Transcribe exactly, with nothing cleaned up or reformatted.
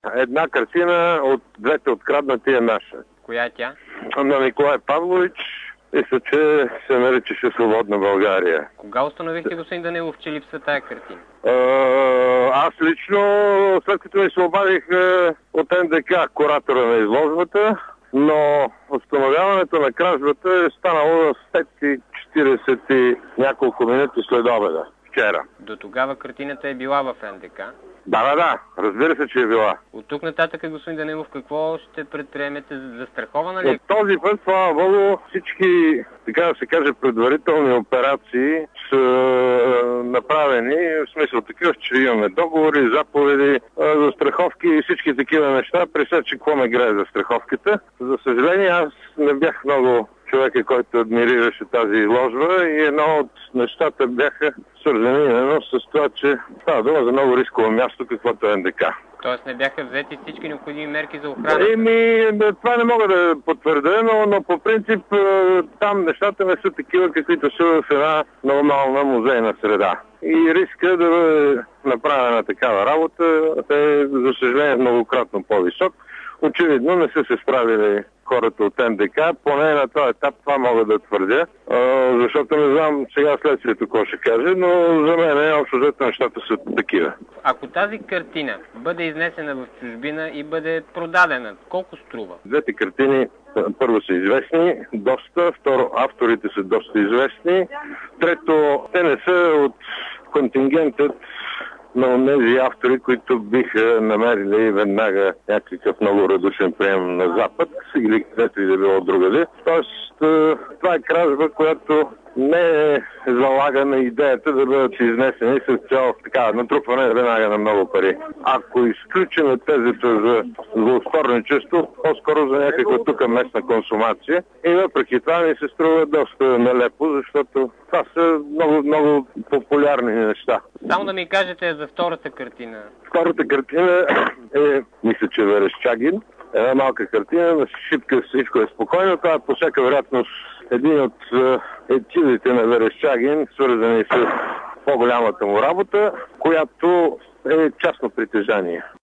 Една картина от двете откраднати е наша. Коя е тя? На Николай Павлович. Мисля, че се наричаше Свободна България. Кога установихте, господин Данаилов, че липсва тая картина? Аз лично, след като ми се обадих от Н Д К, куратора на изложбата, но установяването на кражбата е станало в пет и четиридесет и няколко минути след обеда, вчера. До тогава картината е била в Н Д К? Да, да, да. Разбира се, че е била. От тук нататък, господин Данаилов, какво ще предприемете? Застрахована ли? От този път, слава Богу, всички, така да се каже, предварителни операции са направени, в смисъл такъв, че имаме договори, заповеди, застраховки и всички такива неща. При все, че какво ме грее застраховката. За съжаление, аз не бях много човека, който адмирираше тази изложба и едно от нещата бяха свързани именно с това, че става дума за много рисково място, каквото е Н Д К. Тоест не бяха взети всички необходими мерки за охрана? Еми, това не мога да потвърдя, но, но по принцип там нещата не са такива, каквито са в една нормална музейна среда. И риска да бъде направена такава работа е, за съжаление, многократно по-висок. Очевидно не са се справили хората от Н Д К, поне на този етап това мога да твърдя, защото не знам сега следствието какво ще каже, но за мен общо взето нещата са такива. Ако тази картина бъде изнесена в чужбина и бъде продадена, колко струва? Двете картини първо са известни, доста, второ авторите са доста известни, трето те не са от контингентът на тези автори, които биха намерили веднага някакъв много радушен прием на Запад или където и да било другаде. Тоест, това е кражба, която не е залага на идеята да бъдат изнесени с цяло така натрупване веднага на много пари. Ако изключим тезата за злоусторничество, по-скоро за някаква тук местна консумация, и въпреки това ми се струва доста нелепо, защото това са много, много популярни неща. Само да ми кажете за втората картина. Втората картина е, мисля, че Верещагин. Една малка картина, на шипка всичко е спокойно. Това по всяка вероятност един от етюдите на Верещагин, свързани с по-голямата му работа, която е частно притежание.